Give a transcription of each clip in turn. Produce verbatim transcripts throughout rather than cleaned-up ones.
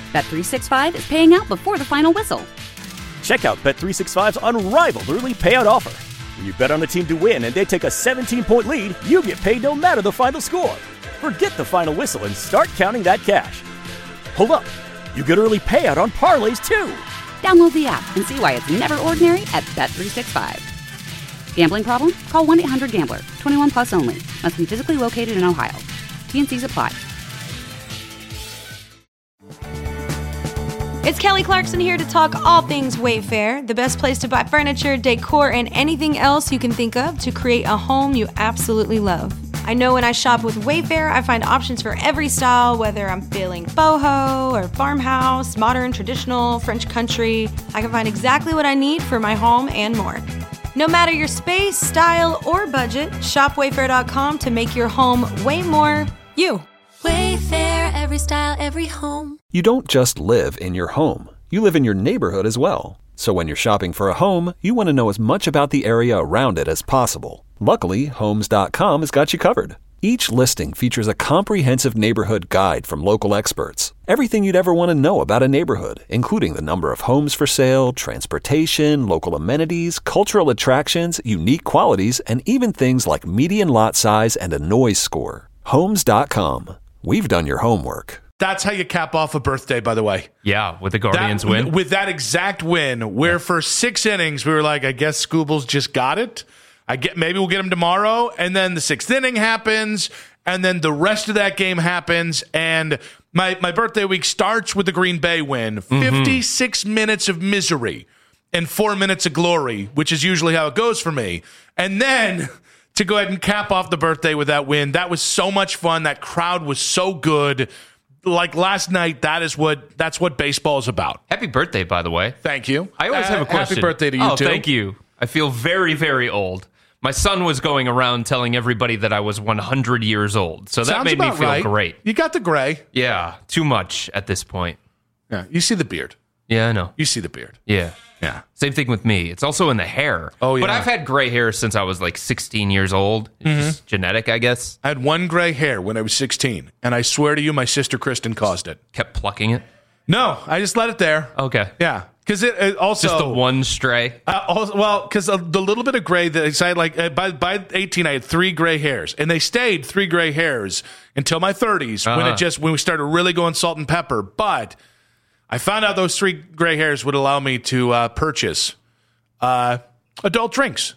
Bet three sixty-five is paying out before the final whistle. Check out Bet three sixty-five's unrivaled early payout offer. When you bet on a team to win and they take a seventeen-point lead, you get paid no matter the final score. Forget the final whistle and start counting that cash. Hold up. You get early payout on parlays, too. Download the app and see why it's never ordinary at Bet three sixty-five. Gambling problem? Call one eight hundred gambler. twenty-one plus only. Must be physically located in Ohio. T and C's apply. It's Kelly Clarkson here to talk all things Wayfair, the best place to buy furniture, decor, and anything else you can think of to create a home you absolutely love. I know when I shop with Wayfair, I find options for every style, whether I'm feeling boho or farmhouse, modern, traditional, French country. I can find exactly what I need for my home and more. No matter your space, style, or budget, shop wayfair dot com to make your home way more you. Wayfair, every style, every home. You don't just live in your home. You live in your neighborhood as well. So when you're shopping for a home, you want to know as much about the area around it as possible. Luckily, homes dot com has got you covered. Each listing features a comprehensive neighborhood guide from local experts. Everything you'd ever want to know about a neighborhood, including the number of homes for sale, transportation, local amenities, cultural attractions, unique qualities, and even things like median lot size and a noise score. homes dot com. We've done your homework. That's how you cap off a birthday, by the way. Yeah, with the Guardians that, win. With that exact win, where yeah. for six innings, we were like, I guess Scoobles just got it. I get Maybe we'll get him tomorrow. And then the sixth inning happens, and then the rest of that game happens. And my, my birthday week starts with the Green Bay win. Mm-hmm. fifty-six minutes of misery and four minutes of glory, which is usually how it goes for me. And then to go ahead and cap off the birthday with that win, that was so much fun. That crowd was so good. Like last night, that is what that's what baseball is about. Happy birthday, by the way. Thank you. I always uh, have a question. Happy birthday to you, oh, too. Thank you. I feel very, very old. My son was going around telling everybody that I was one hundred years old. So that Sounds made me feel right. great. You got the gray. Yeah, too much at this point. Yeah, you see the beard. Yeah, I know. You see the beard. Yeah. Yeah. Same thing with me. It's also in the hair. Oh, yeah. But I've had gray hair since I was like sixteen years old. It's mm-hmm. just genetic, I guess. I had one gray hair when I was sixteen, and I swear to you, my sister Kristen caused it. Kept plucking it? No, I just let it there. Okay. Yeah. Because it, it also... Just the one stray? Uh, also, well, because the little bit of gray that I had, like, uh, by, by eighteen, I had three gray hairs, and they stayed three gray hairs until my thirties, uh-huh. when it just, when we started really going salt and pepper. But I found out those three gray hairs would allow me to uh, purchase uh, adult drinks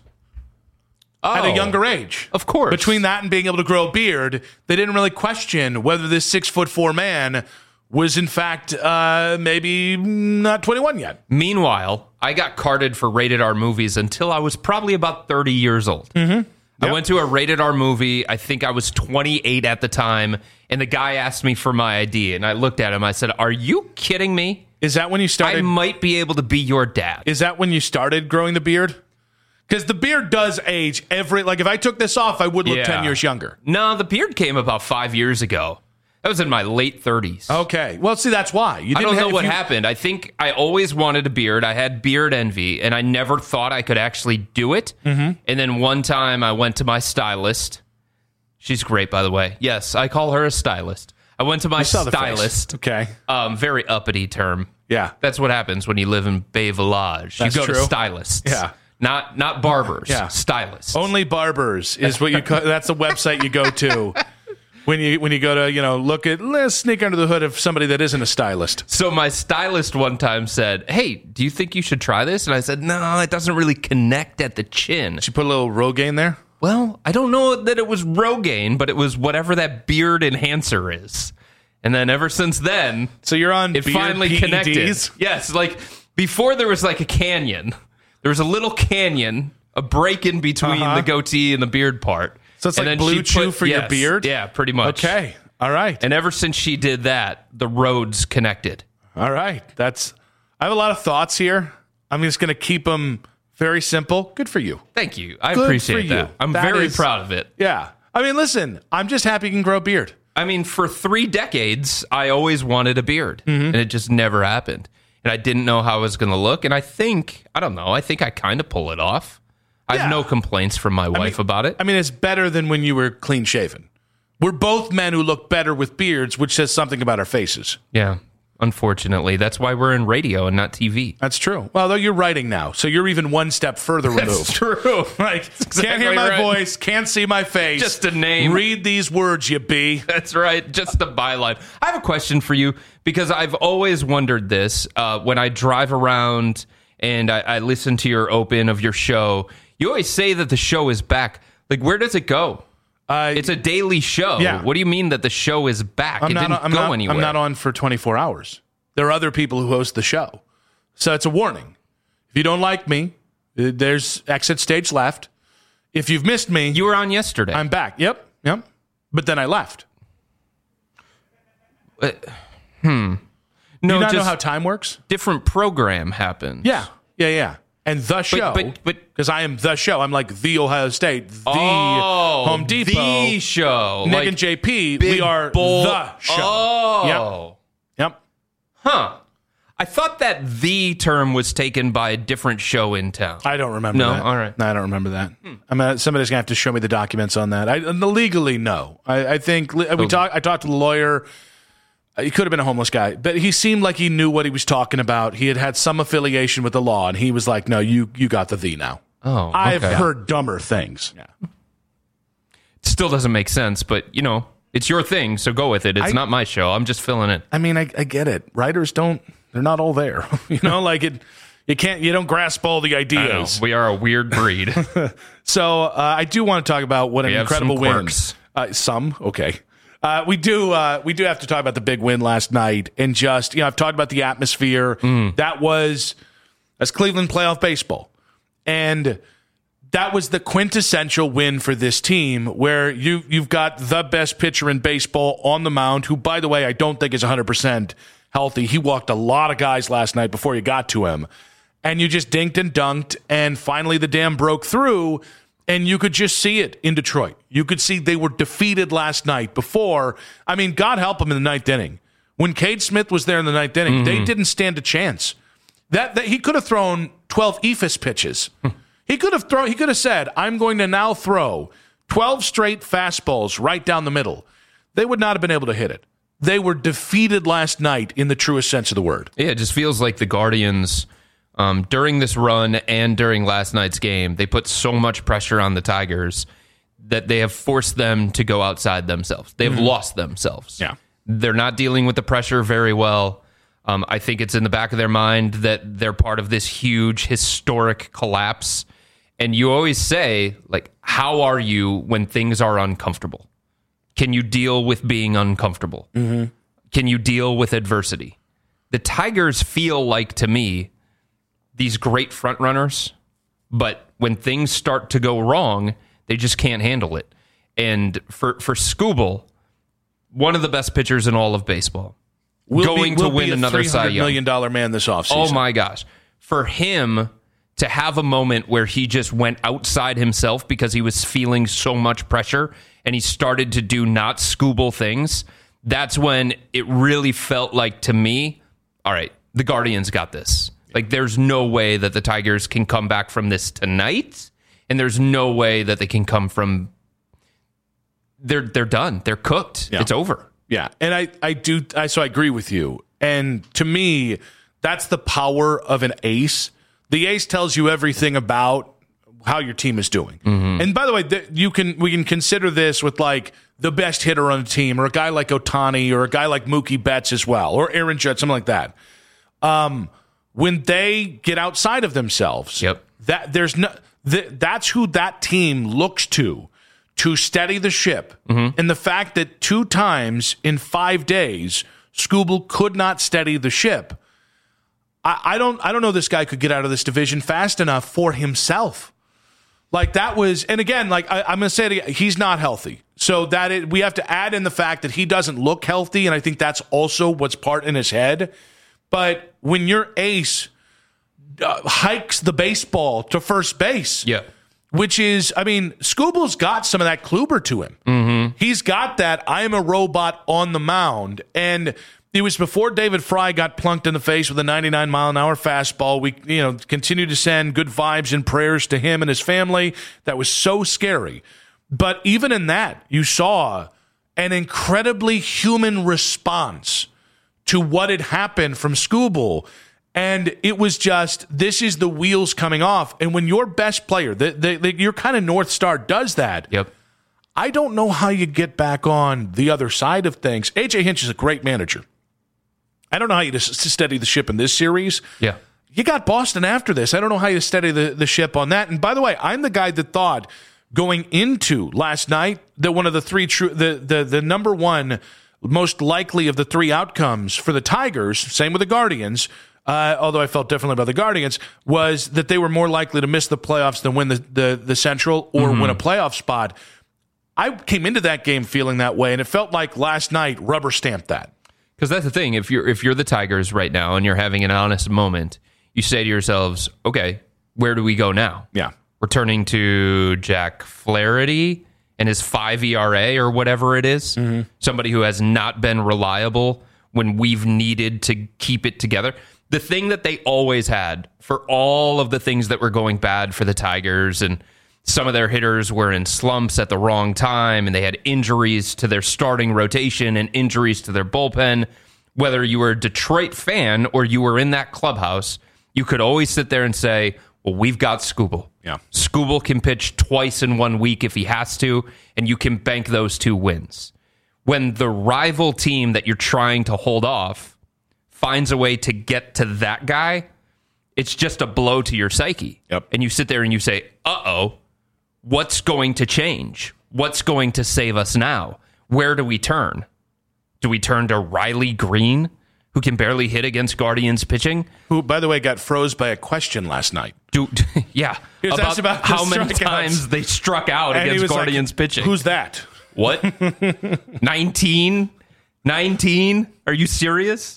oh, at a younger age. Of course. Between that and being able to grow a beard, they didn't really question whether this six foot four man was in fact uh, maybe not twenty-one yet. Meanwhile, I got carded for rated R movies until I was probably about thirty years old. Mm-hmm. Yep. I went to a rated R movie. I think I was twenty-eight at the time, and the guy asked me for my I D, and I looked at him. I said, "Are you kidding me? Is that when you started? I might be able to be your dad." Is that when you started growing the beard? Because the beard does age every... Like, if I took this off, I would look yeah. ten years younger. No, the beard came about five years ago. That was in my late thirties. Okay. Well, see, that's why. You didn't I don't know have, what you... happened. I think I always wanted a beard. I had beard envy, and I never thought I could actually do it. Mm-hmm. And then one time I went to my stylist. She's great, by the way. Yes, I call her a stylist. I went to my stylist. Okay. Um, very uppity term. Yeah. That's what happens when you live in Bay Village. That's you go true. to stylists. Yeah. Not not barbers. Yeah. Stylists. Only barbers is what you call... That's the website you go to. When you when you go to, you know, look at, let's sneak under the hood of somebody that isn't a stylist. So my stylist one time said, "Hey, do you think you should try this?" And I said, "No, it doesn't really connect at the chin." She put a little Rogaine there? Well, I don't know that it was Rogaine, but it was whatever that beard enhancer is. And then ever since then... So you're on it beard finally P E Ds? connected. Yes, like before there was like a canyon. There was a little canyon, a break in between uh-huh. the goatee and the beard part. So it's and like then Blue she Chew put, for yes, your beard? Yeah, pretty much. Okay. All right. And ever since she did that, the roads connected. All right. That's. I have a lot of thoughts here. I'm just going to keep them very simple. Good for you. Thank you. I Good appreciate for that. you. I'm That very is- proud of it. Yeah. I mean, listen, I'm just happy you can grow a beard. I mean, for three decades, I always wanted a beard, Mm-hmm. and it just never happened. And I didn't know how it was going to look. And I think, I don't know, I think I kind of pull it off. I Yeah. have no complaints from my wife mean- about it. I mean, it's better than when you were clean shaven. We're both men who look better with beards, which says something about our faces. Yeah. unfortunately. That's why we're in radio and not T V. That's true. Well, though you're writing now, so you're even one step further removed. That's true. Like, exactly can't hear my right. voice, can't see my face. Just a name. Read these words, you bee. That's right. Just the byline. I have a question for you because I've always wondered this uh, when I drive around and I, I listen to your open of your show. You always say that the show is back. Like, where does it go? Uh, it's a daily show. Yeah. What do you mean that the show is back? I'm it not, didn't I'm go not, anywhere. I'm not on for twenty-four hours. There are other people who host the show. So it's a warning. If you don't like me, there's exit stage left. If you've missed me, You were on yesterday. I'm back. Yep, yep. But then I left. Uh, hmm. Do No, you not just know how time works? different program happens. Yeah, yeah, yeah. And the show, but- but- because I am the show. I'm like the Ohio State, the Oh, Home Depot, the show. Nick Like and J P. Big We are Bull- the show. Oh. Yep. Yep. Huh. I thought that the term was taken by a different show in town. I don't remember No? that. All right. No, I don't remember that. Hmm. I mean, somebody's going to have to show me the documents on that. I, legally, no. I, I think we Oh. talk, I talked to the lawyer. He could have been a homeless guy, but he seemed like he knew what he was talking about. He had had some affiliation with the law, and he was like, no, you you got the the now. Oh, I've okay. heard dumber things. Yeah. It still doesn't make sense, but, you know, it's your thing, so go with it. It's I- not my show. I'm just filling it. I mean, I, I get it. Writers don't, they're not all there. you know, like it, you can't, you don't grasp all the I know. ideas. We are a weird breed. So uh, I do want to talk about what We an have incredible some win. quirks. Uh, some, okay. Uh, we do. Uh, we do have to talk about the big win last night, and just you know, I've talked about the atmosphere. Mm. That was as Cleveland playoff baseball, and that was the quintessential win for this team, where you you've got the best pitcher in baseball on the mound, who, by the way, I don't think is one hundred percent healthy. He walked a lot of guys last night before you got to him, and you just dinked and dunked, and finally the dam broke through. And you could just see it in Detroit. You could see they were defeated last night before. I mean, God help them in the ninth inning. When Cade Smith was there in the ninth inning, mm-hmm. they didn't stand a chance. That, that he could have thrown twelve E F I S pitches. he could have thrown. He could have said, "I'm going to now throw twelve straight fastballs right down the middle." They would not have been able to hit it. They were defeated last night in the truest sense of the word. Yeah, it just feels like the Guardians, um, during this run and during last night's game, they put so much pressure on the Tigers that they have forced them to go outside themselves. They've mm-hmm. lost themselves. Yeah. They're not dealing with the pressure very well. Um, I think it's in the back of their mind that they're part of this huge historic collapse. And you always say, like, how are you when things are uncomfortable? Can you deal with being uncomfortable? Mm-hmm. Can you deal with adversity? The Tigers feel like, to me, these great front runners, but when things start to go wrong, they just can't handle it. And for, for Skubal, one of the best pitchers in all of baseball, We'll going be, we'll to win be a another Cy three hundred million Young. dollars man this offseason. Oh, my gosh. For him to have a moment where he just went outside himself because he was feeling so much pressure and he started to do not Skubal things, that's when it really felt like, to me, all right, the Guardians got this. Like, there's no way that the Tigers can come back from this tonight, and there's no way that they can come from... They're they're done. They're cooked. Yeah. It's over. Yeah, and I, I do, I, so I agree with you. And to me, that's the power of an ace. The ace tells you everything about how your team is doing. Mm-hmm. And by the way, th- you can we can consider this with like the best hitter on the team, or a guy like Ohtani, or a guy like Mookie Betts as well, or Aaron Judge, something like that. Um, when they get outside of themselves, yep. that there's no th- that's who that team looks to to steady the ship. Mm-hmm. And the fact that two times in five days, Skubal could not steady the ship. I, I don't I don't know this guy could get out of this division fast enough for himself. Like that was, and again, like I, I'm going to say it again, he's not healthy. So that it, we have to add in the fact that he doesn't look healthy, and I think that's also what's part in his head. But when your ace uh, hikes the baseball to first base, yeah. which is, I mean, Skubal's got some of that Kluber to him. Mm-hmm. He's got that I am a robot on the mound. And it was before David Fry got plunked in the face with a ninety-nine mile an hour fastball. We, you know, continue to send good vibes and prayers to him and his family. That was so scary. But even in that, you saw an incredibly human response to what had happened from Skubal. And it was just, this is the wheels coming off. And when your best player, the, the, the, your kind of North Star does that, Yep. I don't know how you get back on the other side of things. A J Hinch is a great manager. I don't know how you just steady the ship in this series. Yeah. You got Boston after this. I don't know how you steady the, the ship on that. And by the way, I'm the guy that thought going into last night that one of the three true, the, the, the number one most likely of the three outcomes for the Tigers, same with the Guardians, Uh, although I felt differently about the Guardians, was that they were more likely to miss the playoffs than win the, the, the Central or Mm-hmm. win a playoff spot. I came into that game feeling that way, and it felt like last night rubber stamped that. Because that's the thing. If you're if you're the Tigers right now and you're having an honest moment, you say to yourselves, okay, where do we go now? Yeah. We're turning to Jack Flaherty and his five E R A or whatever it is. Mm-hmm. Somebody who has not been reliable when we've needed to keep it together. The thing that they always had for all of the things that were going bad for the Tigers, and some of their hitters were in slumps at the wrong time, and they had injuries to their starting rotation and injuries to their bullpen. Whether you were a Detroit fan or you were in that clubhouse, you could always sit there and say, well, we've got Skubal. Yeah. Skubal can pitch twice in one week if he has to, and you can bank those two wins. When the rival team that you're trying to hold off finds a way to get to that guy, it's just a blow to your psyche. Yep. And you sit there and you say, uh-oh, what's going to change? What's going to save us now? Where do we turn? Do we turn to Riley Green, who can barely hit against Guardians pitching? Who, by the way, got froze by a question last night. Do, yeah. He was asked about the how many strikeouts. times they struck out And he against was Guardians like, pitching. Who's that? What? nineteen? nineteen? Are you serious?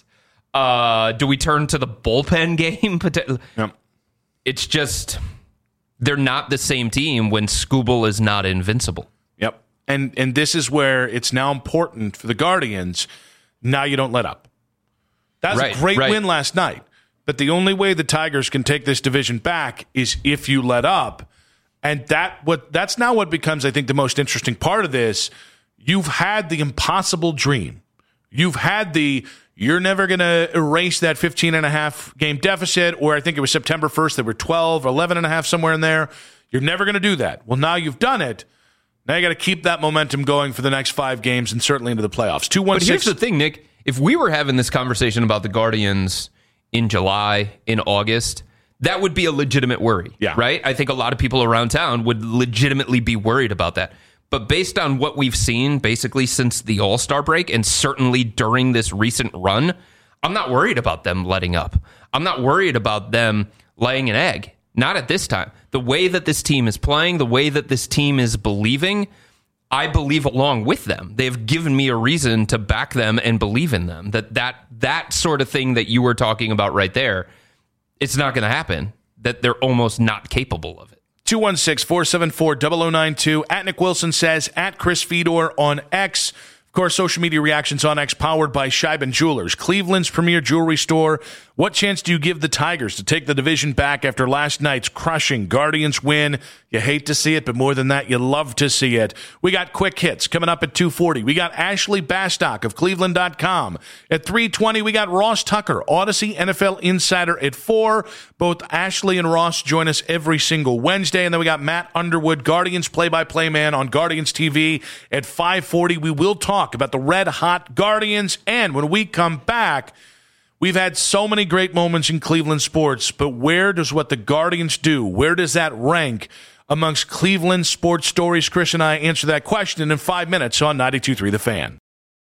Uh, do we turn to the bullpen game? Yep. It's just, they're not the same team when Skubal is not invincible. Yep. And and this is where it's now important for the Guardians. Now you don't let up. That's Right, a great right. win last night. But the only way the Tigers can take this division back is if you let up. And that what that's now what becomes, I think, the most interesting part of this. You've had the impossible dream. You've had the, you're never going to erase that fifteen and a half game deficit, or I think it was September first, there were twelve, eleven and a half, somewhere in there. You're never going to do that. Well, now you've done it. Now you got to keep that momentum going for the next five games and certainly into the playoffs. two one But here's six. the thing, Nick. If we were having this conversation about the Guardians in July, in August, that would be a legitimate worry, Yeah. right? I think a lot of people around town would legitimately be worried about that. But based on what we've seen basically since the All-Star break and certainly during this recent run, I'm not worried about them letting up. I'm not worried about them laying an egg. Not at this time. The way that this team is playing, the way that this team is believing, I believe along with them. They've given me a reason to back them and believe in them. That that that sort of thing that you were talking about right there, it's not going to happen. That they're almost not capable of it. two one six, four seven four, zero zero nine two. At Nick Wilson says, at Chris Fedor on X. Of course, social media reactions on X powered by Scheiben Jewelers, Cleveland's premier jewelry store. What chance do you give the Tigers to take the division back after last night's crushing Guardians win? You hate to see it, but more than that, you love to see it. We got quick hits coming up at two forty. We got Ashley Bastock of Cleveland dot com. At three twenty, we got Ross Tucker, Odyssey N F L Insider at four. Both Ashley and Ross join us every single Wednesday. And then we got Matt Underwood, Guardians play-by-play man on Guardians T V at five forty. We will talk about the red-hot Guardians. And when we come back, we've had so many great moments in Cleveland sports, but where does what the Guardians do, where does that rank amongst Cleveland sports stories? Chris and I answer that question in five minutes on ninety-two point three The Fan.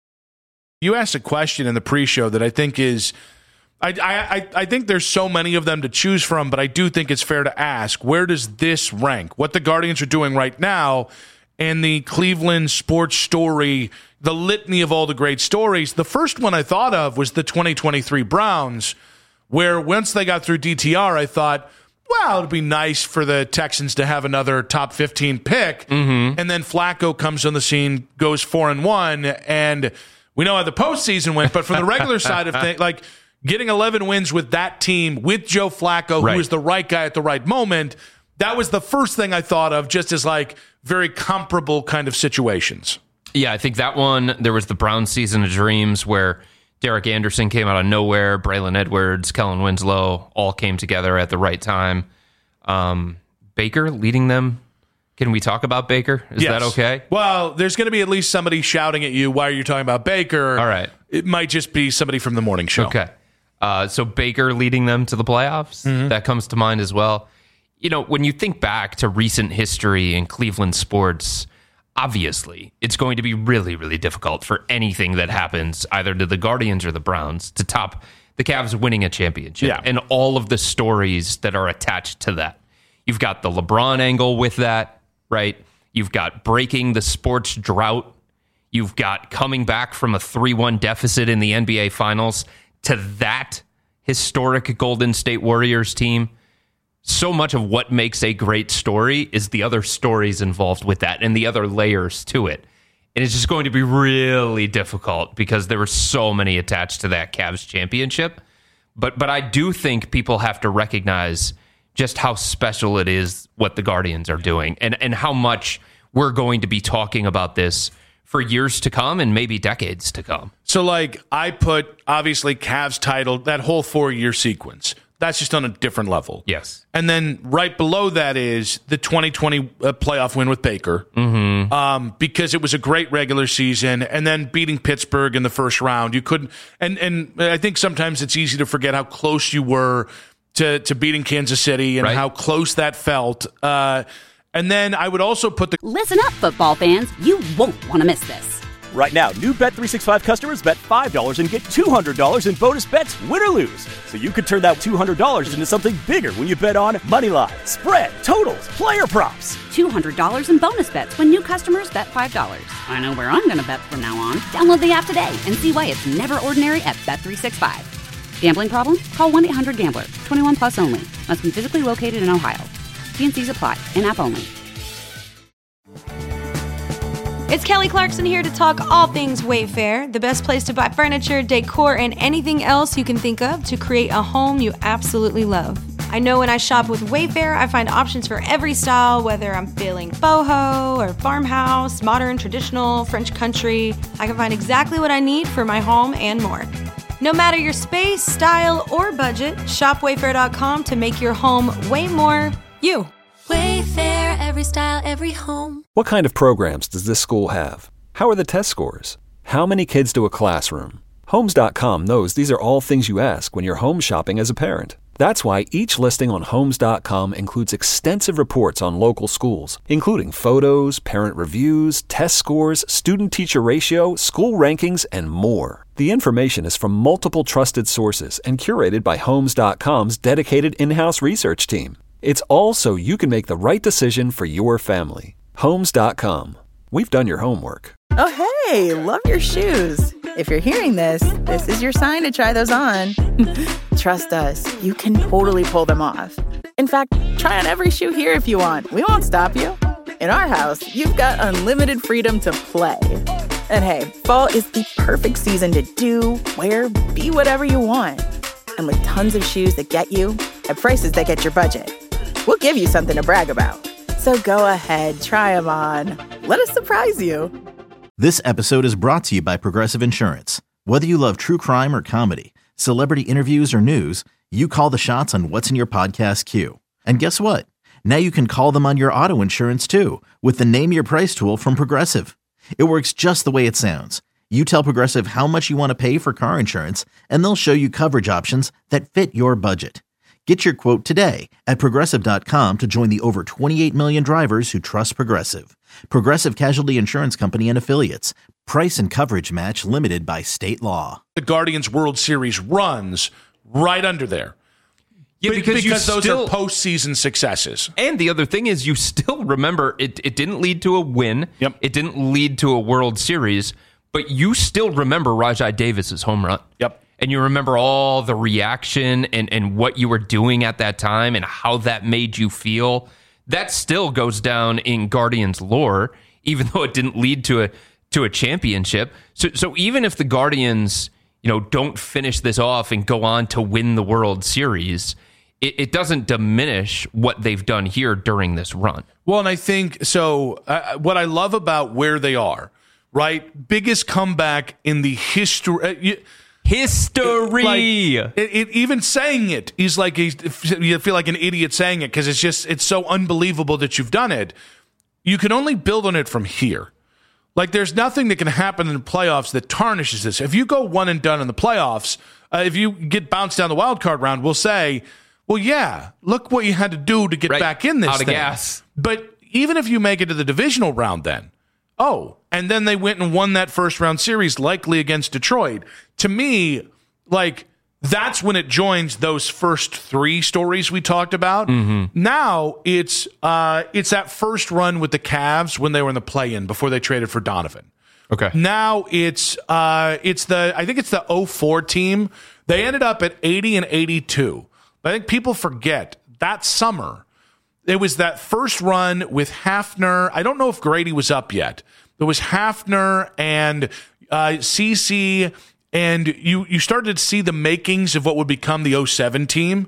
You asked a question in the pre-show that I think is, I, I, I think there's so many of them to choose from, but I do think it's fair to ask, where does this rank? What the Guardians are doing right now and the Cleveland sports story, the litany of all the great stories. The first one I thought of was the twenty twenty-three Browns, where once they got through D T R, I thought, well, it'd be nice for the Texans to have another top fifteen pick. Mm-hmm. And then Flacco comes on the scene, goes four and one, and we know how the postseason went. But from the regular side of things, like getting eleven wins with that team, with Joe Flacco, Right. who was the right guy at the right moment, that was the first thing I thought of, just as like very comparable kind of situations. Yeah, I think that one, there was the Brown season of dreams where Derek Anderson came out of nowhere. Braylon Edwards, Kellen Winslow all came together at the right time. Um, Baker leading them. Can we talk about Baker? Is yes. that okay? Well, there's going to be at least somebody shouting at you. Why are you talking about Baker? All right. It might just be somebody from the morning show. Okay. Uh, so Baker leading them to the playoffs. Mm-hmm. That comes to mind as well. You know, when you think back to recent history in Cleveland sports, obviously it's going to be really, really difficult for anything that happens either to the Guardians or the Browns to top the Cavs winning a championship yeah. and all of the stories that are attached to that. You've got the LeBron angle with that, right? You've got breaking the sports drought. You've got coming back from a three one deficit in the N B A Finals to that historic Golden State Warriors team. So much of what makes a great story is the other stories involved with that and the other layers to it. And it's just going to be really difficult because there were so many attached to that Cavs championship. But but I do think people have to recognize just how special it is what the Guardians are doing and, and how much we're going to be talking about this for years to come and maybe decades to come. So, like, I put, obviously, Cavs title, that whole four-year sequence. That's just on a different level. Yes. And then right below that is the twenty twenty uh, playoff win with Baker. Mm-hmm. Um, because it was a great regular season. And then beating Pittsburgh in the first round. You couldn't, and, and I think sometimes it's easy to forget how close you were to, to beating Kansas City and right. how close that felt. Uh, and then I would also put the... Listen up, football fans. You won't want to miss this. Right now, new Bet three sixty-five customers bet five dollars and get two hundred dollars in bonus bets, win or lose. So you could turn that two hundred dollars into something bigger when you bet on money line, spread, totals, player props. two hundred dollars in bonus bets when new customers bet five dollars. I know where I'm going to bet from now on. Download the app today and see why it's never ordinary at Bet three sixty-five. Gambling problem? Call one eight hundred gambler. twenty-one plus only. Must be physically located in Ohio. T N Cs apply. In-app only. It's Kelly Clarkson here to talk all things Wayfair, the best place to buy furniture, decor, and anything else you can think of to create a home you absolutely love. I know when I shop with Wayfair, I find options for every style, whether I'm feeling boho or farmhouse, modern, traditional, French country. I can find exactly what I need for my home and more. No matter your space, style, or budget, shop wayfair dot com to make your home way more you. Wayfair, every style, every home. What kind of programs does this school have? How are the test scores? How many kids do a classroom? Homes dot com knows these are all things you ask when you're home shopping as a parent. That's why each listing on Homes dot com includes extensive reports on local schools, including photos, parent reviews, test scores, student-teacher ratio, school rankings, and more. The information is from multiple trusted sources and curated by Homes dot com's dedicated in-house research team. It's all so you can make the right decision for your family. Homes dot com. We've done your homework. Oh, hey, love your shoes. If you're hearing this, this is your sign to try those on. Trust us, you can totally pull them off. In fact, try on every shoe here if you want. We won't stop you. In our house, you've got unlimited freedom to play. And hey, fall is the perfect season to do, wear, be whatever you want. And with tons of shoes that get you at prices that get your budget, we'll give you something to brag about. So go ahead, try them on. Let us surprise you. This episode is brought to you by Progressive Insurance. Whether you love true crime or comedy, celebrity interviews or news, you call the shots on what's in your podcast queue. And guess what? Now you can call them on your auto insurance too with the Name Your Price tool from Progressive. It works just the way it sounds. You tell Progressive how much you want to pay for car insurance, and they'll show you coverage options that fit your budget. Get your quote today at Progressive dot com to join the over twenty-eight million drivers who trust Progressive. Progressive Casualty Insurance Company and Affiliates. Price and coverage match limited by state law. The Guardians World Series runs right under there. Yeah, because, because you those still, are postseason successes. And the other thing is you still remember it, it didn't lead to a win. Yep. It didn't lead to a World Series, but you still remember Rajai Davis's home run. Yep. And you remember all the reaction and, and what you were doing at that time and how that made you feel. That still goes down in Guardians lore, even though it didn't lead to a to a championship. So so even if the Guardians, you know, don't finish this off and go on to win the World Series, it, it doesn't diminish what they've done here during this run. Well, and I think so. Uh, what I love about where they are, right? Biggest comeback in the history. Uh, you, History. Like, it, it, even saying it is like a, you feel like an idiot saying it because it's just it's so unbelievable that you've done it. You can only build on it from here. Like, there's nothing that can happen in the playoffs that tarnishes this. If you go one and done in the playoffs, uh, if you get bounced down the wild card round, we'll say, well, yeah, look what you had to do to get right. back in this Out of thing. gas. But even if you make it to the divisional round then, oh, and then they went and won that first round series, likely against Detroit. To me, like, that's when it joins those first three stories we talked about. Mm-hmm. Now it's uh, it's that first run with the Cavs when they were in the play-in before they traded for Donovan. Okay. Now it's uh, it's the I think it's the oh four team. They ended up at eighty and eighty-two. But I think people forget that summer. It was that first run with Hafner. I don't know if Grady was up yet. There was Hafner and uh, C C. And you, you started to see the makings of what would become the oh seven team.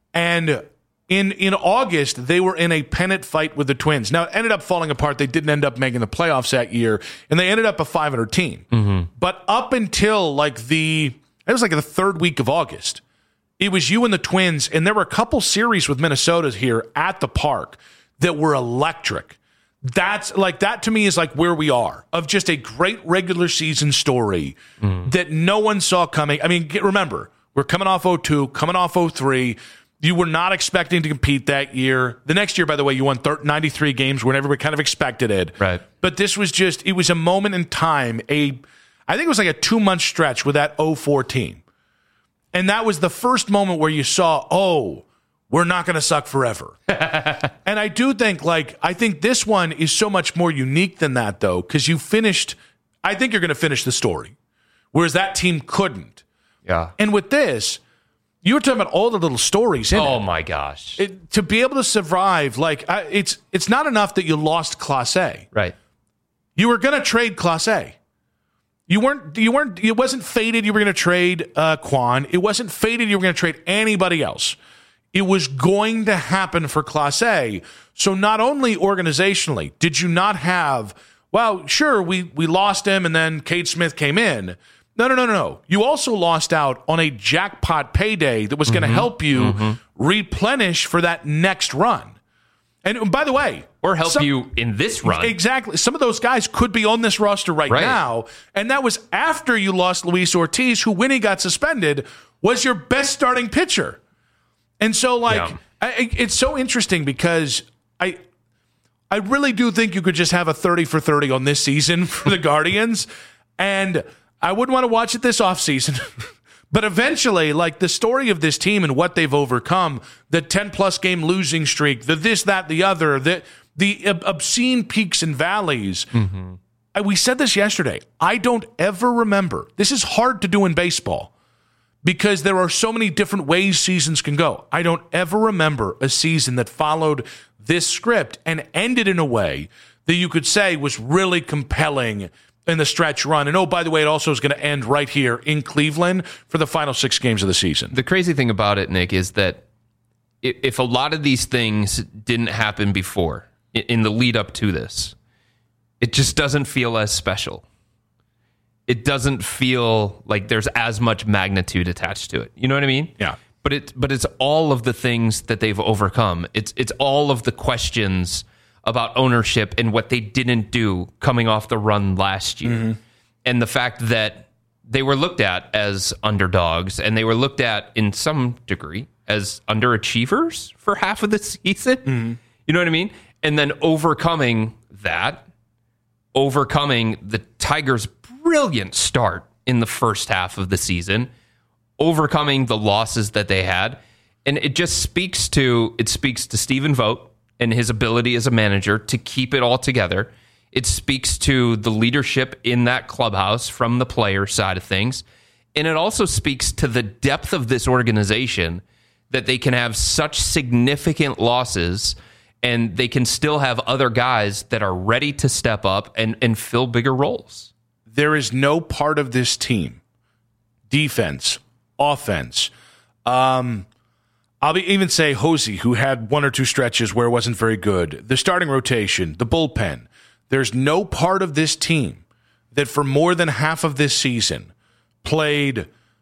And in in August, they were in a pennant fight with the Twins. Now, it ended up falling apart. They didn't end up making the playoffs that year. And they ended up a five hundred team. Mm-hmm. But up until like the, it was like the third week of August, it was you and the Twins. And there were a couple series with Minnesota here at the park that were electric. That's like that to me is like where we are of just a great regular season story mm. that no one saw coming. I mean, get, remember, we're coming off oh two, coming off oh three. You were not expecting to compete that year. The next year, by the way, you won ninety-three games when everybody kind of expected it. Right. But this was just, it was a moment in time. A, I think it was like a two-month stretch with that oh four team. And that was the first moment where you saw, oh, we're not going to suck forever. And I do think, like, I think this one is so much more unique than that, though, because you finished, I think you're going to finish the story, whereas that team couldn't. Yeah. And with this, you were talking about all the little stories in oh, it. my gosh. It, to be able to survive, like, I, it's it's not enough that you lost Class A. Right. You were going to trade Class A. You weren't, you weren't, it wasn't fated you were going to trade uh, Quan. It wasn't fated you were going to trade anybody else. It was going to happen for Class A. So not only organizationally did you not have, well, sure, we, we lost him and then Cade Smith came in. No, no, no, no, no. You also lost out on a jackpot payday that was going to Mm-hmm. help you Mm-hmm. replenish for that next run. And by the way, or help some, you in this run. Exactly. Some of those guys could be on this roster right, right now. And that was after you lost Luis Ortiz, who, when he got suspended, was your best starting pitcher. And so, like, yeah. I, it's so interesting because I I really do think you could just have a thirty for thirty on this season for the Guardians. And I wouldn't want to watch it this offseason. But eventually, like, the story of this team and what they've overcome, the ten-plus game losing streak, the this, that, the other, the, the obscene peaks and valleys. Mm-hmm. I, we said this yesterday. I don't ever remember. This is hard to do in baseball, because there are so many different ways seasons can go. I don't ever remember a season that followed this script and ended in a way that you could say was really compelling in the stretch run. And oh, by the way, it also is going to end right here in Cleveland for the final six games of the season. The crazy thing about it, Nick, is that if a lot of these things didn't happen before, in the lead up to this, it just doesn't feel as special. It doesn't feel like there's as much magnitude attached to it. You know what I mean? Yeah. But it but it's all of the things that they've overcome. It's it's all of the questions about ownership and what they didn't do coming off the run last year. Mm-hmm. And the fact that they were looked at as underdogs, and they were looked at in some degree as underachievers for half of the season. Mm-hmm. You know what I mean? And then overcoming that, overcoming the Tigers' brilliant start in the first half of the season, overcoming the losses that they had. And it just speaks to, it speaks to Stephen Vogt and his ability as a manager to keep it all together. It speaks to the leadership in that clubhouse from the player side of things. And it also speaks to the depth of this organization, that they can have such significant losses and they can still have other guys that are ready to step up and, and fill bigger roles. There is no part of this team, defense, offense, um, I'll be, even say Hosey, who had one or two stretches where it wasn't very good, the starting rotation, the bullpen. There's no part of this team that for more than half of this season played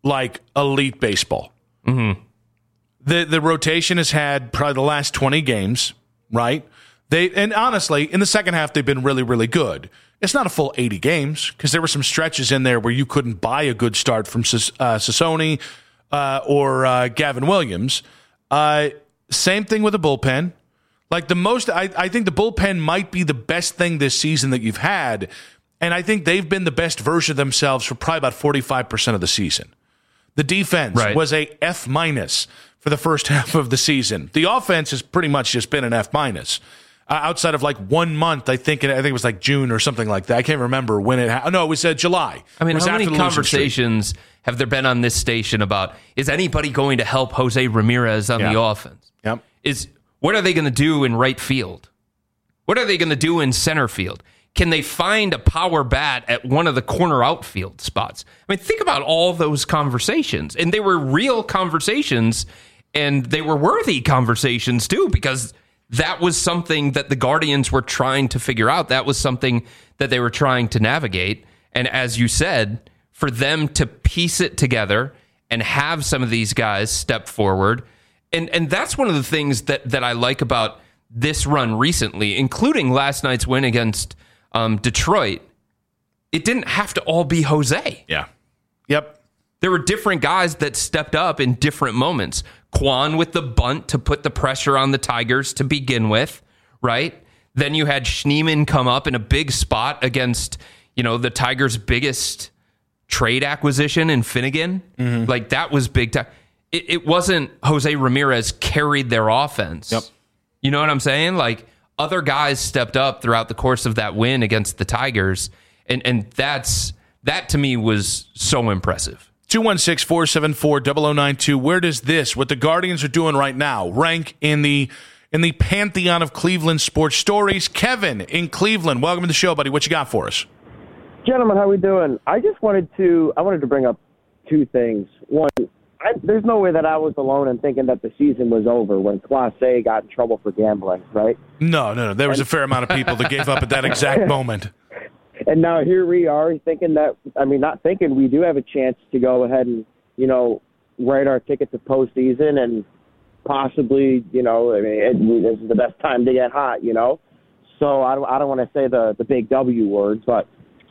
like elite baseball. Mm-hmm. The the rotation has had probably the last twenty games, right? They and honestly, in the second half, they've been really, really good. It's not a full eighty games because there were some stretches in there where you couldn't buy a good start from uh, Sassoni uh, or uh, Gavin Williams. Uh, same thing with the bullpen. Like the most, I, I think the bullpen might be the best thing this season that you've had, and I think they've been the best version of themselves for probably about forty-five percent of the season. The defense right. was a F minus for the first half of the season. The offense has pretty much just been an F minus. Uh, outside of like one month, I think it, I think it was like June or something like that. I can't remember when it happened. No, it was uh, July. I mean, how many conversations have there been on this station about, is anybody going to help Jose Ramirez on yeah. the offense? Yep. Is what are they going to do in right field? What are they going to do in center field? Can they find a power bat at one of the corner outfield spots? I mean, think about all those conversations. And they were real conversations, and they were worthy conversations, too, because that was something that the Guardians were trying to figure out. That was something that they were trying to navigate. And as you said, for them to piece it together and have some of these guys step forward, and and that's one of the things that, that I like about this run recently, including last night's win against um, Detroit. It didn't have to all be Jose. Yeah. Yep. There were different guys that stepped up in different moments. Kwan with the bunt to put the pressure on the Tigers to begin with, right? Then you had Schneemann come up in a big spot against, you know, the Tigers' biggest trade acquisition in Finnegan. Mm-hmm. Like, that was big time. It, it wasn't Jose Ramirez carried their offense. Yep. You know what I'm saying? Like, other guys stepped up throughout the course of that win against the Tigers, and and that's that to me was so impressive. two one six, four seven four, zero zero nine two. Where does this, what the Guardians are doing right now, rank in the in the pantheon of Cleveland sports stories? Kevin in Cleveland, welcome to the show, buddy. What you got for us? Gentlemen, how we doing? I just wanted to I wanted to bring up two things. One, I, there's no way that I was alone in thinking that the season was over when Clase got in trouble for gambling, right? No, no, no. There was and, a fair amount of people that gave up at that exact moment. And now here we are thinking that, I mean, not thinking, we do have a chance to go ahead and, you know, write our ticket to postseason and possibly, you know, I mean, it, this is the best time to get hot, you know? So I don't, I don't want to say the, the big W word, but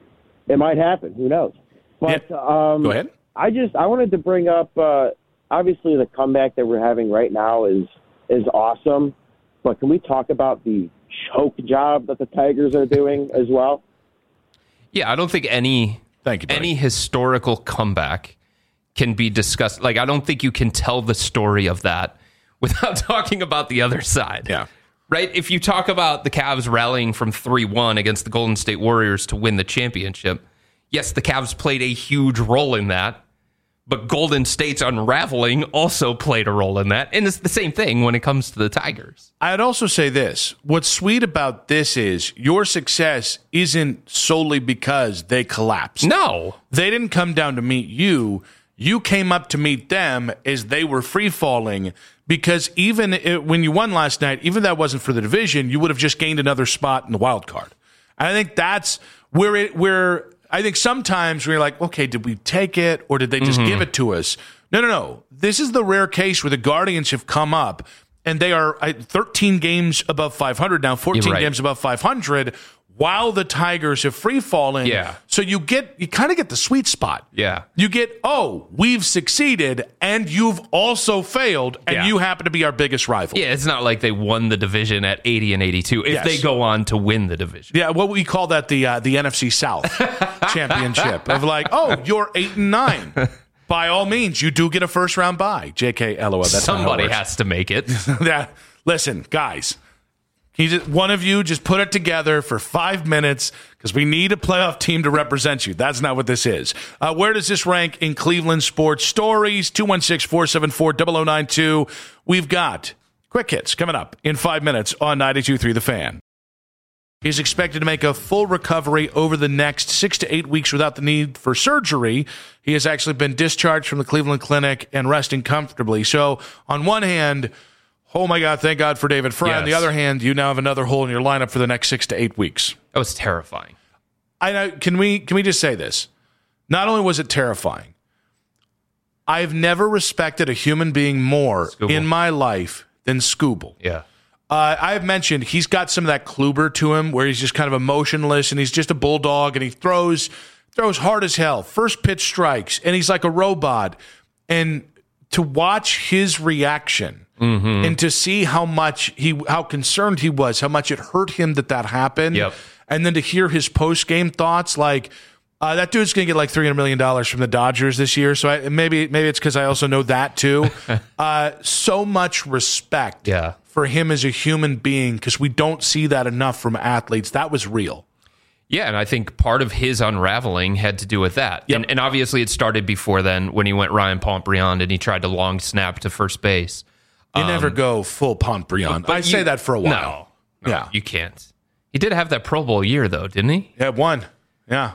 it might happen. Who knows? But yeah. um, Go ahead. I just, I wanted to bring up, uh, obviously the comeback that we're having right now is, is awesome, but can we talk about the choke job that the Tigers are doing as well? Yeah, I don't think any Thank you, buddy. any historical comeback can be discussed. Like, I don't think you can tell the story of that without talking about the other side. Yeah. Right? If you talk about the Cavs rallying from three one against the Golden State Warriors to win the championship, yes, the Cavs played a huge role in that, but Golden State's unraveling also played a role in that. And it's the same thing when it comes to the Tigers. I'd also say this. What's sweet about this is your success isn't solely because they collapsed. No. They didn't come down to meet you. You came up to meet them as they were free-falling, because even it, when you won last night, even if that wasn't for the division, you would have just gained another spot in the wild card. And I think that's where it where I think sometimes we're like, okay, did we take it or did they just Mm-hmm. give it to us? No, no, no. This is the rare case where the Guardians have come up and they are thirteen games above five hundred now, fourteen right. games above five hundred, while the Tigers have free fallen. Yeah. So you get, you kind of get the sweet spot. Yeah. You get, oh, we've succeeded and you've also failed and Yeah. you happen to be our biggest rival. Yeah, it's not like they won the division at eighty and eighty-two if Yes. they go on to win the division. Yeah, what we call that the uh, the N F C South championship of like, oh, you're eight and nine. By all means, you do get a first round bye. J K L O L. That's Somebody has to make it. Yeah, listen, guys. Can you just, one of you just put it together for five minutes because we need a playoff team to represent you. That's not what this is. Uh, where does this rank in Cleveland sports stories? two one six, four seven four, zero zero nine two. We've got quick hits coming up in five minutes on ninety-two point three The Fan. He's expected to make a full recovery over the next six to eight weeks without the need for surgery. He has actually been discharged from the Cleveland Clinic and resting comfortably. So on one hand, oh my God, thank God for David Fry. Yes. On the other hand, you now have another hole in your lineup for the next six to eight weeks. That was terrifying. I know. Can we can we just say this? Not only was it terrifying, I've never respected a human being more Scooble. in my life than Scooble. Yeah. Uh, I've mentioned he's got some of that Kluber to him where he's just kind of emotionless and he's just a bulldog and he throws throws hard as hell. First pitch strikes and he's like a robot. And to watch his reaction mm-hmm. and to see how much he, how concerned he was, how much it hurt him that that happened. Yep. And then to hear his post-game thoughts like, Uh, that dude's going to get like three hundred million dollars from the Dodgers this year. So I, maybe maybe it's because I also know that too. uh, so much respect yeah. for him as a human being because we don't see that enough from athletes. That was real. Yeah, and I think part of his unraveling had to do with that. Yep. And, and obviously it started before then when he went Ryan Pontbriand and he tried to long snap to first base. You um, never go full Pontbriand. I you, say that for a while. No, no, yeah. you can't. He did have that Pro Bowl year, though, didn't he? Yeah, one. Yeah.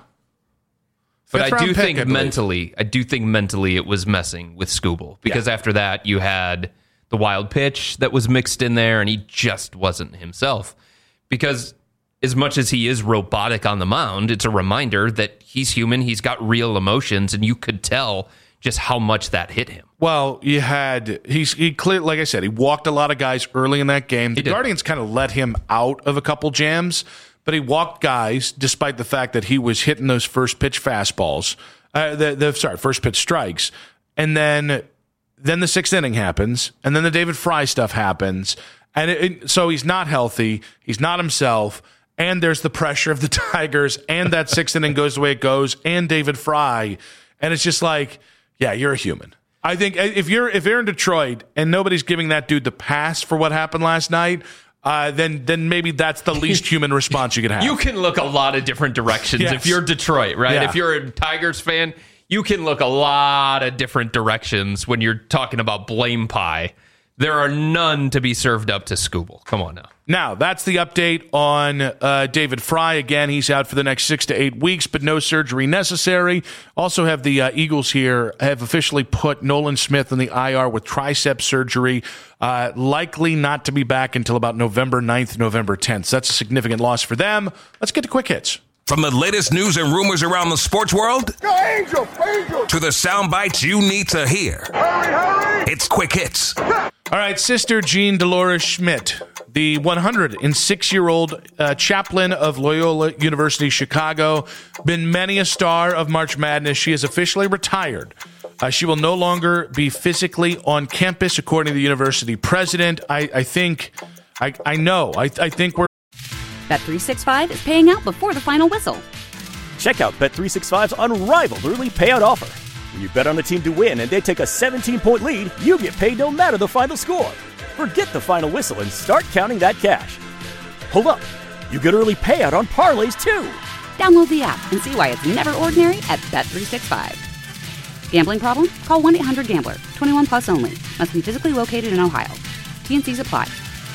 But Fifth I do round pick, think I believe. mentally, I do think mentally it was messing with Scooble because Yeah. after that you had the wild pitch that was mixed in there and he just wasn't himself. Because as much as he is robotic on the mound, it's a reminder that he's human, he's got real emotions, and you could tell just how much that hit him. Well, you had he's he clear like I said, he walked a lot of guys early in that game. The did. Guardians kind of let him out of a couple jams. But he walked guys, despite the fact that he was hitting those first pitch fastballs, uh, the, the sorry, first pitch strikes, and then then the sixth inning happens, and then the David Fry stuff happens, and it, it, so he's not healthy, he's not himself, and there's the pressure of the Tigers, and that sixth inning goes the way it goes, and David Fry, and it's just like, yeah, you're a human. I think if you're if you're in Detroit and nobody's giving that dude the pass for what happened last night. Uh, then then maybe that's the least human response you can have. You can look a lot of different directions Yes. if you're Detroit, right? Yeah. If you're a Tigers fan, you can look a lot of different directions when you're talking about blame pie. There are none to be served up to Scooble. Come on now. Now, that's the update on uh, David Fry. Again, he's out for the next six to eight weeks, but no surgery necessary. Also have the uh, Eagles here have officially put Nolan Smith on the I R with tricep surgery, uh, likely not to be back until about November ninth, November tenth. So that's a significant loss for them. Let's get to quick hits. From the latest news and rumors around the sports world Go Angels, Angels. to the sound bites you need to hear. Hurry, hurry. It's Quick Hits. All right, Sister Jean Dolores Schmidt, the one hundred six-year-old uh, chaplain of Loyola University Chicago, been many a star of March Madness. She is officially retired. Uh, she will no longer be physically on campus, according to the university president. I, I think, I, I know, I, I think we're. Bet three sixty-five is paying out before the final whistle. Check out Bet three sixty-five's unrivaled early payout offer. When you bet on a team to win and they take a seventeen-point lead, you get paid no matter the final score. Forget the final whistle and start counting that cash. Hold up. You get early payout on parlays, too. Download the app and see why it's never ordinary at Bet three sixty-five. Gambling problem? Call one eight hundred gambler. twenty-one plus only. Must be physically located in Ohio. T and Cs apply.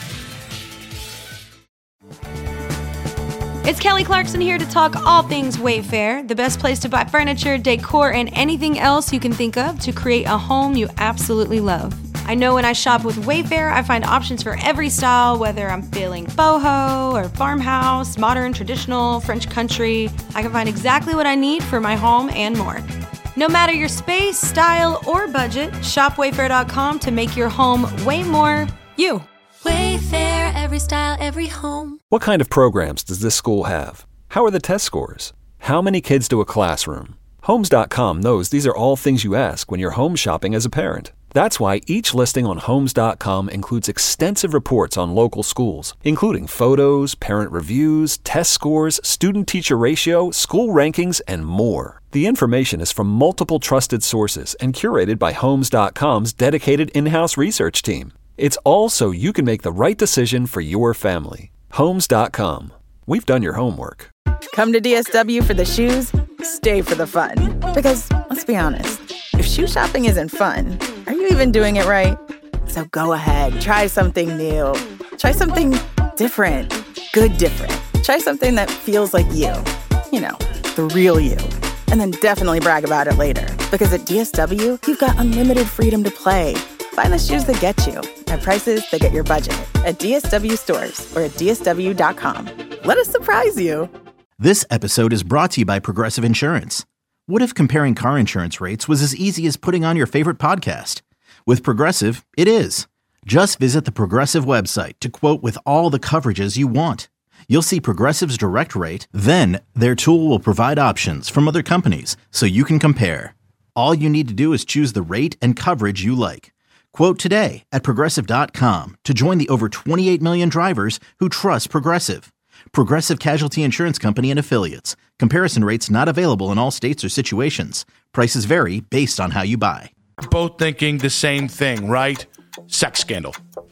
It's Kelly Clarkson here to talk all things Wayfair, the best place to buy furniture, decor, and anything else you can think of to create a home you absolutely love. I know when I shop with Wayfair, I find options for every style, whether I'm feeling boho or farmhouse, modern, traditional, French country. I can find exactly what I need for my home and more. No matter your space, style, or budget, shop wayfair dot com to make your home way more you. Wayfair, every style, every home. What kind of programs does this school have? How are the test scores? How many kids do a classroom? Homes dot com knows these are all things you ask when you're home shopping as a parent. That's why each listing on Homes dot com includes extensive reports on local schools, including photos, parent reviews, test scores, student-teacher ratio, school rankings, and more. The information is from multiple trusted sources and curated by Homes dot com's dedicated in-house research team. It's all so you can make the right decision for your family. Homes dot com. We've done your homework. Come to D S W for the shoes, stay for the fun. Because, let's be honest, if shoe shopping isn't fun, are you even doing it right? So go ahead, try something new. Try something different. Good different. Try something that feels like you. You know, the real you. And then definitely brag about it later. Because at D S W, you've got unlimited freedom to play. Find the shoes that get you at prices that get your budget at D S W stores or at D S W dot com. Let us surprise you. This episode is brought to you by Progressive Insurance. What if comparing car insurance rates was as easy as putting on your favorite podcast? With Progressive, it is. Just visit the Progressive website to quote with all the coverages you want. You'll see Progressive's direct rate, then their tool will provide options from other companies so you can compare. All you need to do is choose the rate and coverage you like. Quote today at Progressive dot com to join the over twenty-eight million drivers who trust Progressive. Progressive Casualty Insurance Company and Affiliates. Comparison rates not available in all states or situations. Prices vary based on how you buy. Both thinking the same thing, right? Sex scandal.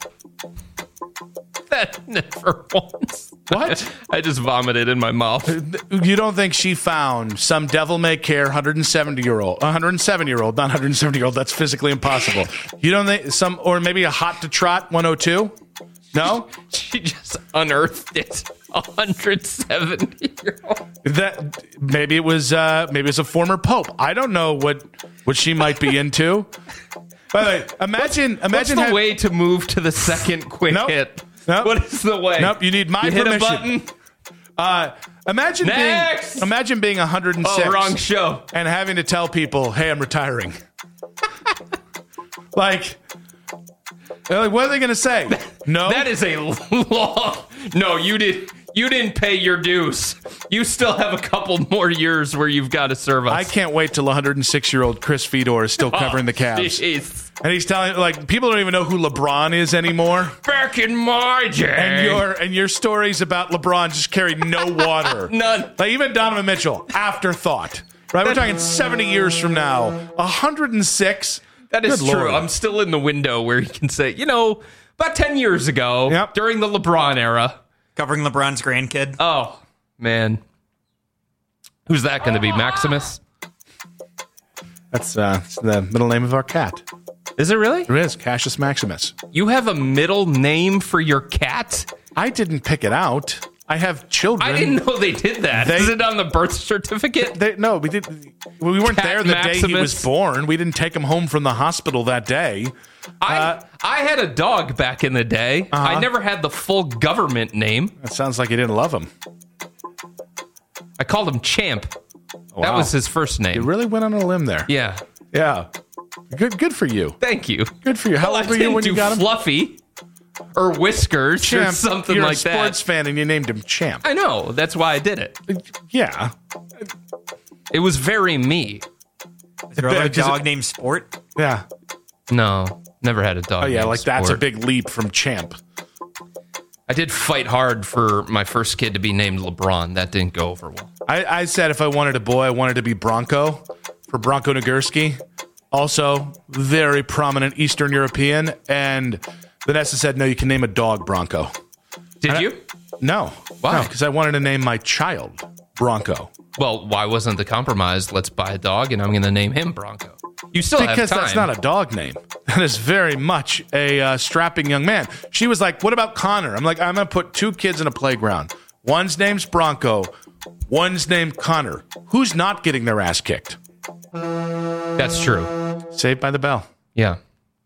That never once. What? I just vomited in my mouth. You don't think she found some devil-may-care one hundred seventy-year-old, one hundred seven-year-old, not one hundred seventy-year-old. That's physically impossible. You don't think some, or maybe a hot to trot one oh two? No? She just unearthed it. one hundred seventy-year-old. That maybe it was uh, maybe it's a former pope. I don't know what what she might be into. By the way, imagine what's, imagine what's the have, way to move to the second quick nope, hit. Nope. What is the way? Nope. You need my you hit permission. A button. Uh, imagine Next. being imagine being one hundred six. Oh, wrong show. And having to tell people, "Hey, I'm retiring." like, like, what are they going to say? No, that is a long. No, you did. You didn't pay your dues. You still have a couple more years where you've got to serve us. I can't wait till one hundred six-year-old Chris Fedor is still covering oh, the Cavs. Geez. And he's telling, like, people don't even know who LeBron is anymore. Back in my day. And your and your stories about LeBron just carry no water. None. Like, even Donovan Mitchell, afterthought. Right? We're talking seventy years from now. one hundred six. That is Good true. Lord. I'm still in the window where you can say, you know, about ten years ago, yep. during the LeBron era. Covering LeBron's grandkid. Oh, man. Who's that going to be? Maximus? That's, uh, that's the middle name of our cat. Is it really? It is. Cassius Maximus. You have a middle name for your cat? I didn't pick it out. I have children. I didn't know they did that. They, is it on the birth certificate? They, no, we did. We weren't Cat there the Maximus. day he was born. We didn't take him home from the hospital that day. I uh, I had a dog back in the day. Uh-huh. I never had the full government name. That sounds like you didn't love him. I called him Champ. Wow. That was his first name. You really went on a limb there. Yeah. Yeah. Good. Good for you. Thank you. Good for you. How well, old were you when you got him? Fluffy or Whiskers Champ, or something you're like a that. sports fan and you named him Champ. I know. That's why I did it. Yeah. It was very me. Is there a dog it, named Sport? Yeah. No, never had a dog. Oh yeah, named like that's a Sport. big leap from Champ. I did fight hard for my first kid to be named LeBron. That didn't go over well. I, I said if I wanted a boy, I wanted to be Bronco for Bronco Nagurski. Also, very prominent Eastern European. And Vanessa said, no, you can name a dog Bronco. Did and you? I, no. Why? Because I wanted to name my child Bronco. Well, why wasn't the compromise? Let's buy a dog, and I'm going to name him Bronco. You still because have time. that's not a dog name. That is very much a uh, strapping young man. She was like, what about Connor? I'm like, I'm going to put two kids in a playground. One's name's Bronco. One's named Connor. Who's not getting their ass kicked? That's true. Saved by the Bell. Yeah.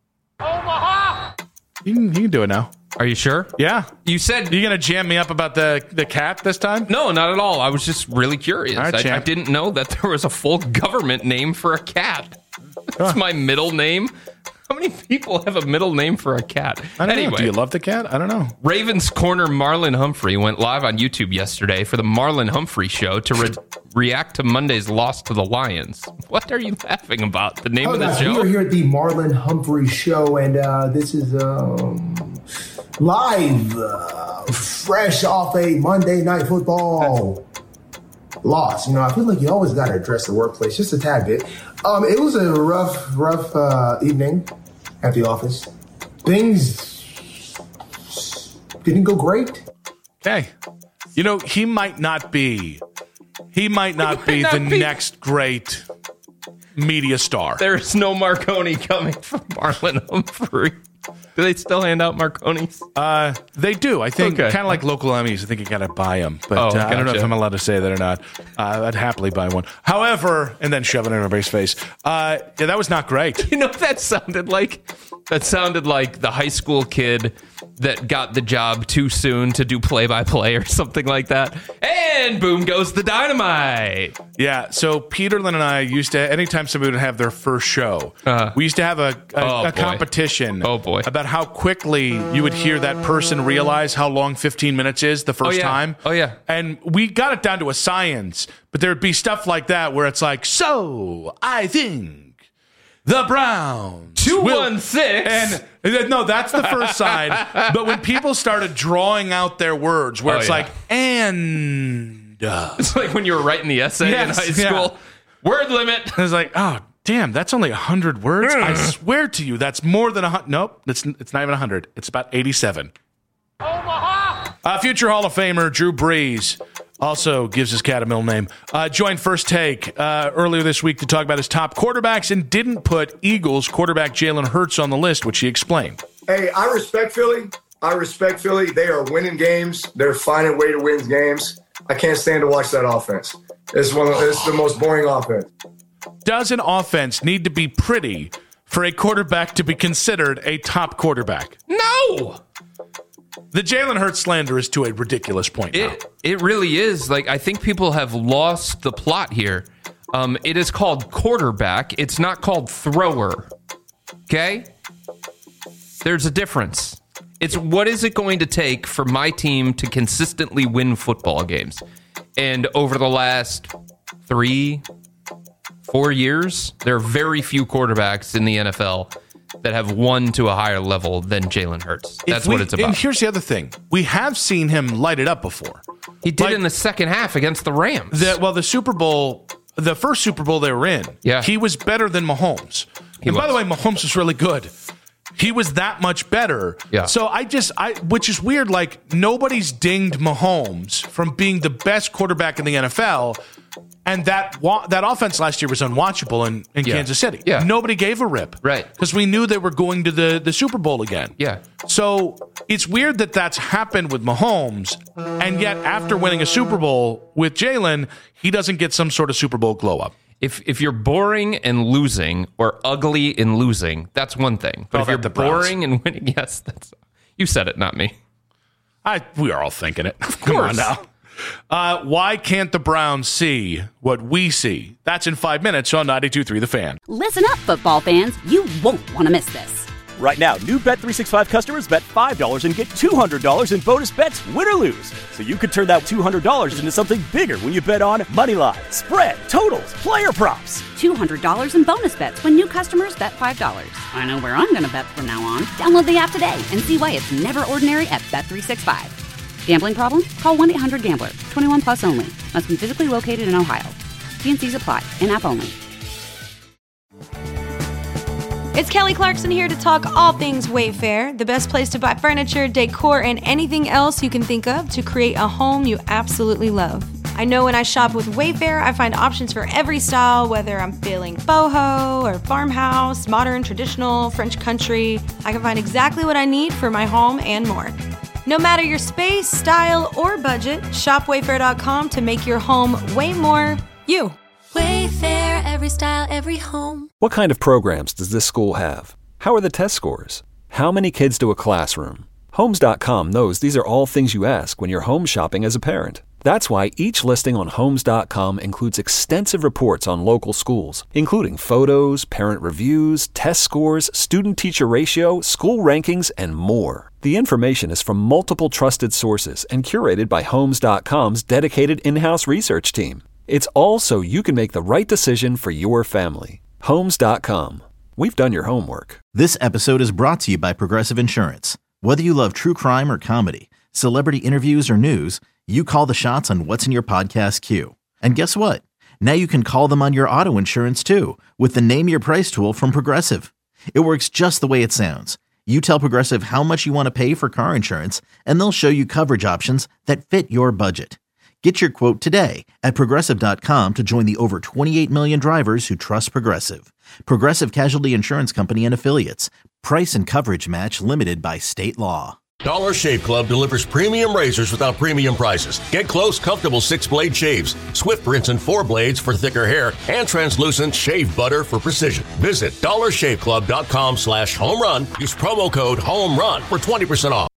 Omaha! You can, you can do it now. Are you sure? Yeah. You said... Are you going to jam me up about the, the cat this time? No, not at all. I was just really curious. All right, I, I champ. didn't know that there was a full government name for a cat. That's my middle name. How many people have a middle name for a cat? I don't anyway, know. Do you love the cat? I don't know. Ravens corner Marlon Humphrey went live on YouTube yesterday for the Marlon Humphrey Show to re- react to Monday's loss to the Lions. What are you laughing about? The name oh, of the guys, show? We are here at the Marlon Humphrey Show, and uh, this is um, live, uh, fresh off a Monday Night Football loss. You know, I feel like you always got to address the workplace just a tad bit. Um, it was a rough, rough uh, evening at the office. Things didn't go great. Okay. You know, he might not be, he might not be not the be. next great media star. There's no Marconi coming from Marlon Humphrey. Do they still hand out Marconis? Uh, they do. I think Okay. kind of like local Emmys. I think you got to buy them, but Oh, uh, I don't know gotcha. if I'm allowed to say that or not. Uh, I'd happily buy one. However, and then shove it in everybody's face. Uh, yeah, that was not great. You know what that sounded like? That sounded like the high school kid that got the job too soon to do play-by-play or something like that. And boom goes the dynamite. Yeah, so Peterlin and I used to, anytime somebody would have their first show, Uh, we used to have a, a, oh, a boy. competition Oh, boy. about how quickly you would hear that person realize how long fifteen minutes is the first Oh, yeah. time. Oh, yeah. And we got it down to a science, but there'd be stuff like that where it's like, so I think the Browns. two will-" one six. And and no, that's the first side. But when people started drawing out their words, where Oh, it's yeah. like, and. uh," It's like when you were writing the essay Yes, in high yeah. school. Word limit. I was like, oh, damn, that's only one hundred words? I swear to you, that's more than one hundred. Nope, it's, it's not even one hundred. It's about eighty-seven. Omaha! Uh, future Hall of Famer Drew Brees also gives his cat a middle name. Uh, joined First Take uh, earlier this week to talk about his top quarterbacks and didn't put Eagles quarterback Jalen Hurts on the list, which he explained. Hey, I respect Philly. I respect Philly. They are winning games. They're finding a way to win games. I can't stand to watch that offense. It's one of it's the most boring offense. Does an offense need to be pretty for a quarterback to be considered a top quarterback? No. The Jalen Hurts slander is to a ridiculous point now. It it really is. Like, I think people have lost the plot here. Um, it is called quarterback. It's not called thrower. Okay? There's a difference. It's what is it going to take for my team to consistently win football games? And over the last three, four years, there are very few quarterbacks in the N F L that have won to a higher level than Jalen Hurts. That's If we- what it's about. And here's the other thing. We have seen him light it up before. He did Like- in the second half against the Rams. The, well, the Super Bowl, the first Super Bowl they were in, Yeah. he was better than Mahomes. He and by was. the way, Mahomes was really good. He was that much better. Yeah. So I just, I, which is weird, like nobody's dinged Mahomes from being the best quarterback in the N F L. And that wa- that offense last year was unwatchable in, in Yeah. Kansas City. Yeah. Nobody gave a rip. Right. Because we knew they were going to the, the Super Bowl again. Yeah. So it's weird that that's happened with Mahomes, and yet after winning a Super Bowl with Jalen, he doesn't get some sort of Super Bowl glow up. If if you're boring and losing, or ugly in losing, that's one thing. But Oh, if you're that the Browns. boring and winning, yes, that's you said it, not me. I we are all thinking it. Come on course. now. Uh, why can't the Browns see what we see? That's in five minutes on ninety-two point three The Fan. Listen up, football fans. You won't want to miss this. Right now, new Bet three sixty-five customers bet five dollars and get two hundred dollars in bonus bets, win or lose. So you could turn that two hundred dollars into something bigger when you bet on money line, spread, totals, player props. two hundred dollars in bonus bets when new customers bet five dollars. I know where I'm going to bet from now on. Download the app today and see why it's never ordinary at Bet three sixty-five. Gambling problem? Call one eight hundred gambler. twenty-one plus only. Must be physically located in Ohio. T and C's apply. In-app only. It's Kelly Clarkson here to talk all things Wayfair, the best place to buy furniture, decor, and anything else you can think of to create a home you absolutely love. I know when I shop with Wayfair, I find options for every style, whether I'm feeling boho or farmhouse, modern, traditional, French country. I can find exactly what I need for my home and more. No matter your space, style, or budget, shop wayfair dot com to make your home way more you. Wayfair, every style, every home. What kind of programs does this school have? How are the test scores? How many kids do a classroom? Homes dot com knows these are all things you ask when you're home shopping as a parent. That's why each listing on Homes dot com includes extensive reports on local schools, including photos, parent reviews, test scores, student-teacher ratio, school rankings, and more. The information is from multiple trusted sources and curated by Homes dot com's dedicated in-house research team. It's all so you can make the right decision for your family. Homes dot com. We've done your homework. This episode is brought to you by Progressive Insurance. Whether you love true crime or comedy, celebrity interviews or news, you call the shots on what's in your podcast queue. And guess what? Now you can call them on your auto insurance too with the Name Your Price tool from Progressive. It works just the way it sounds. You tell Progressive how much you want to pay for car insurance, and they'll show you coverage options that fit your budget. Get your quote today at Progressive dot com to join the over twenty-eight million drivers who trust Progressive. Progressive Casualty Insurance Company and Affiliates. Price and coverage match limited by state law. Dollar Shave Club delivers premium razors without premium prices. Get close, comfortable six-blade shaves, swift rinse and four blades for thicker hair, and translucent shave butter for precision. Visit dollarshaveclub.com slash home run. Use promo code HOME RUN for twenty percent off.